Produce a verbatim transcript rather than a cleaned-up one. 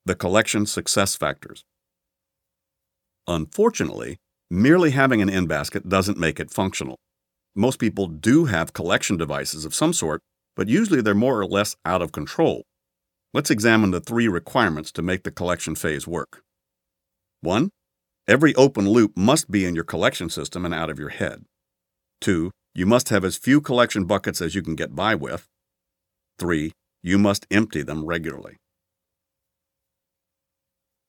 The collection success factors. Unfortunately, merely having an in-basket doesn't make it functional. Most people do have collection devices of some sort, but usually they're more or less out of control. Let's examine the three requirements to make the collection phase work. One, every open loop must be in your collection system and out of your head. Two, you must have as few collection buckets as you can get by with. Three, you must empty them regularly.